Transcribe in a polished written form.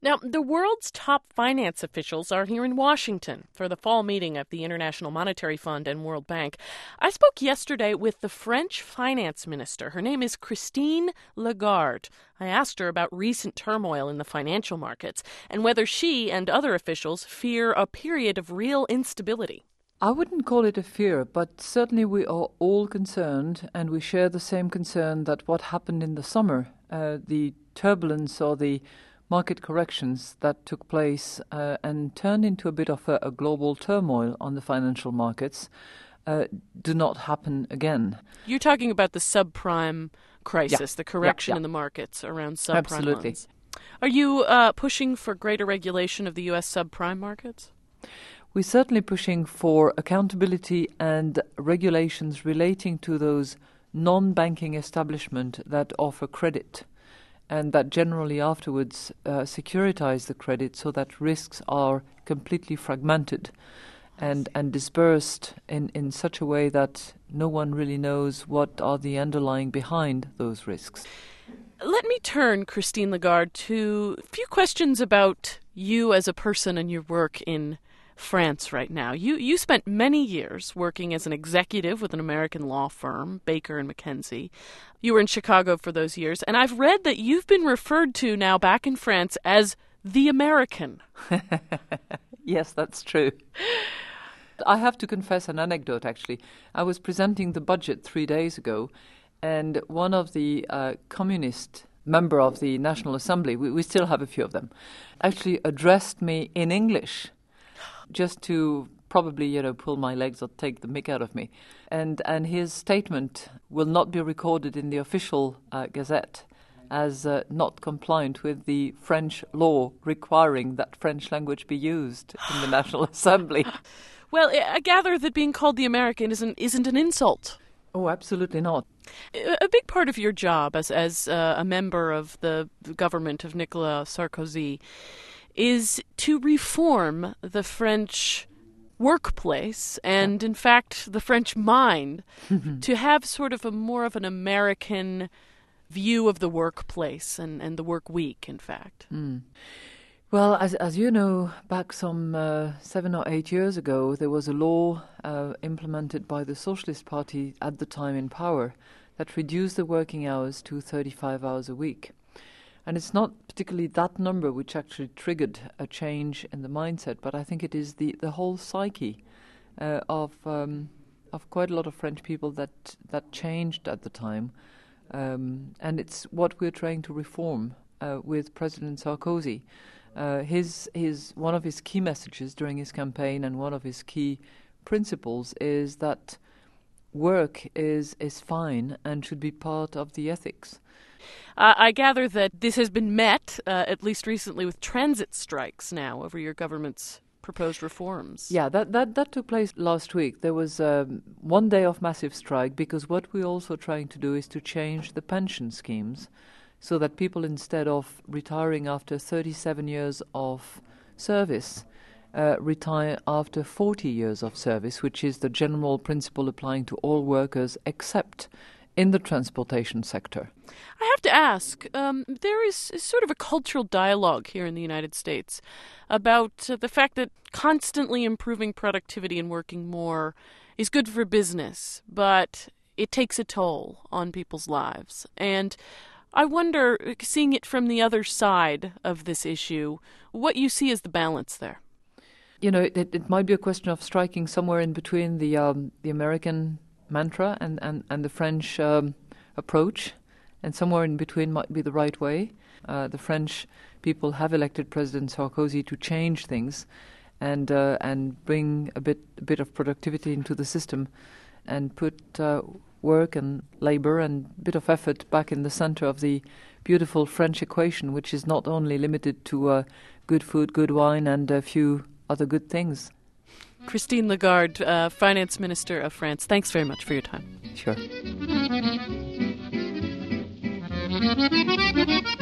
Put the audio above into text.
Now, the world's top finance officials are here in Washington for the fall meeting of the International Monetary Fund and World Bank. I spoke yesterday with the French finance minister. Her name is Christine Lagarde. I asked her about recent turmoil in the financial markets and whether she and other officials fear a period of real instability. I wouldn't call it a fear, but certainly we are all concerned, and we share the same concern that what happened in the summer, the turbulence or the market corrections that took place and turned into a bit of a global turmoil on the financial markets do not happen again. You're talking about the subprime crisis, the correction in the markets around subprime Absolutely. loans. Are you pushing for greater regulation of the U.S. subprime markets? We're certainly pushing for accountability and regulations relating to those non-banking establishment that offer credit, and that generally afterwards securitize the credit so that risks are completely fragmented and dispersed in such a way that no one really knows what are the underlying behind those risks. Let me turn, Christine Lagarde, to a few questions about you as a person and your work in France right now. You spent many years working as an executive with an American law firm, Baker & McKenzie. You were in Chicago for those years, and I've read that you've been referred to now back in France as the American. Yes, that's true. I have to confess an anecdote, actually. I was presenting the budget 3 days ago, and one of the communist member of the National Assembly, we still have a few of them, actually addressed me in English, just to probably, pull my legs or take the mick out of me. And his statement will not be recorded in the official Gazette as not compliant with the French law requiring that French language be used in the National Assembly. Well, I gather that being called the American isn't an insult. Oh, absolutely not. A big part of your job as a member of the government of Nicolas Sarkozy is to reform the French workplace and, in fact, the French mind to have sort of more of an American view of the workplace and the work week, in fact. Well, as you know, back some 7 or 8 years ago, there was a law implemented by the Socialist Party at the time in power that reduced the working hours to 35 hours a week. And it's not particularly that number which actually triggered a change in the mindset, but I think it is the whole psyche of quite a lot of French people that changed at the time. And it's what we're trying to reform with President Sarkozy. His one of his key messages during his campaign and one of his key principles is that work is fine and should be part of the ethics. I gather that this has been met, at least recently, with transit strikes now over your government's proposed reforms. Yeah, that took place last week. There was 1 day of massive strike because what we're also trying to do is to change the pension schemes so that people, instead of retiring after 37 years of service, retire after 40 years of service, which is the general principle applying to all workers except in the transportation sector. I have to ask, there is sort of a cultural dialogue here in the United States about the fact that constantly improving productivity and working more is good for business, but it takes a toll on people's lives. And I wonder, seeing it from the other side of this issue, what you see as the balance there. It might be a question of striking somewhere in between the American mantra and the French approach, and somewhere in between might be the right way. The French people have elected President Sarkozy to change things and bring a bit of productivity into the system and put work and labor and a bit of effort back in the center of the beautiful French equation, which is not only limited to good food, good wine, and a few other good things. Christine Lagarde, Finance Minister of France, thanks very much for your time. Sure.